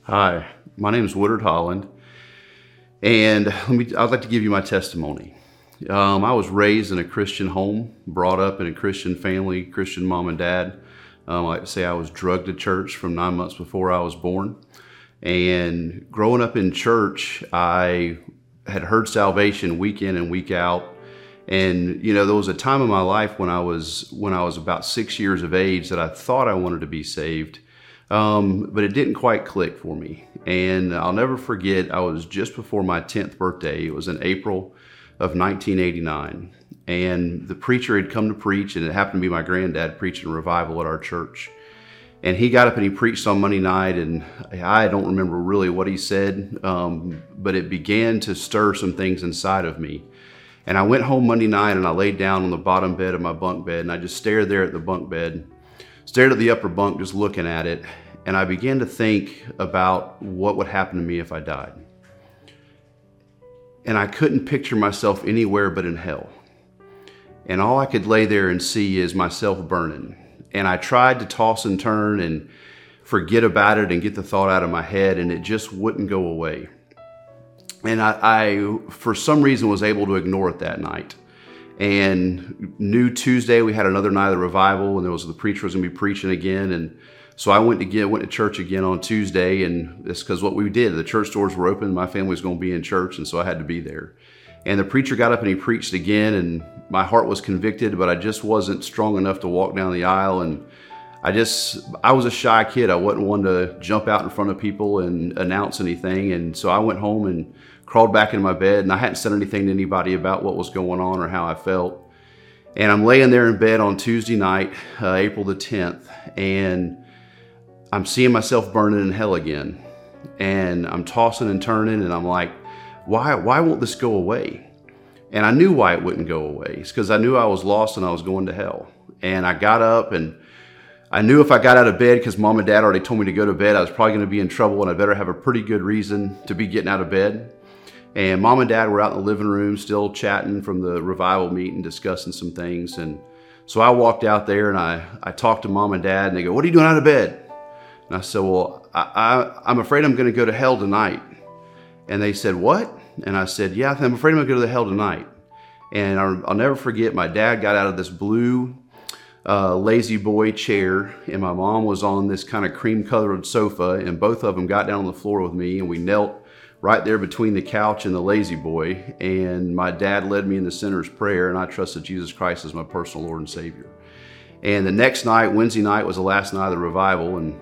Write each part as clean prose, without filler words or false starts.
Hi, my name is Woodard Holland, and I'd like to give you my testimony. I was raised in a Christian home, brought up in a Christian family, Christian mom and dad. I like to say I was drugged to church from 9 months before I was born. And growing up in church, I had heard salvation week in and week out. And there was a time in my life when I was about 6 years of age that I thought I wanted to be saved. But it didn't quite click for me. And I'll never forget, I was just before my 10th birthday. It was in April of 1989. And the preacher had come to preach, and it happened to be my granddad preaching a revival at our church. And he got up and he preached on Monday night, and I don't remember really what he said, but it began to stir some things inside of me. And I went home Monday night and I laid down on the bottom bed of my bunk bed, and I just stared there at the bunk bed, stared at the upper bunk, just looking at it. And I began to think about what would happen to me if I died. And I couldn't picture myself anywhere but in hell. And all I could lay there and see is myself burning. And I tried to toss and turn and forget about it and get the thought out of my head, and it just wouldn't go away. And I for some reason, was able to ignore it that night. And knew Tuesday we had another night of the revival, and the preacher was going to be preaching again. And so I went to church again on Tuesday, and it's because what we did, the church doors were open, my family was going to be in church, and so I had to be there. And the preacher got up and he preached again, and my heart was convicted, but I just wasn't strong enough to walk down the aisle. And I was a shy kid. I wasn't one to jump out in front of people and announce anything. And so I went home and crawled back in my bed, and I hadn't said anything to anybody about what was going on or how I felt. And I'm laying there in bed on Tuesday night, April the 10th, and I'm seeing myself burning in hell again. And I'm tossing and turning, and I'm like, why won't this go away? And I knew why it wouldn't go away. It's because I knew I was lost and I was going to hell. And I got up, and I knew if I got out of bed, because mom and dad already told me to go to bed, I was probably going to be in trouble, and I better have a pretty good reason to be getting out of bed. And mom and dad were out in the living room still chatting from the revival meeting, discussing some things. And so I walked out there, and I talked to mom and dad, and they go, "What are you doing out of bed?" And I said, "Well, I'm afraid I'm going to go to hell tonight." And they said, "What?" And I said, "Yeah, I'm afraid I'm going to go to hell tonight." And I'll never forget, my dad got out of this blue lazy boy chair, and my mom was on this kind of cream colored sofa, and both of them got down on the floor with me, and we knelt right there between the couch and the lazy boy. And my dad led me in the sinner's prayer, and I trusted Jesus Christ as my personal Lord and Savior. And the next night, Wednesday night, was the last night of the revival, and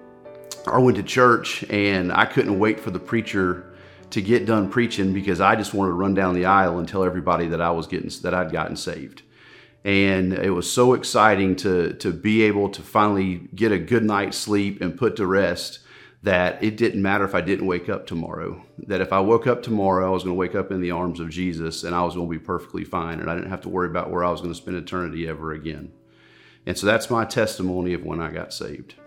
I went to church, and I couldn't wait for the preacher to get done preaching, because I just wanted to run down the aisle and tell everybody that I'd gotten saved. And it was so exciting to be able to finally get a good night's sleep and put to rest that it didn't matter if I didn't wake up tomorrow. That if I woke up tomorrow, I was going to wake up in the arms of Jesus, and I was going to be perfectly fine, and I didn't have to worry about where I was going to spend eternity ever again. And so that's my testimony of when I got saved.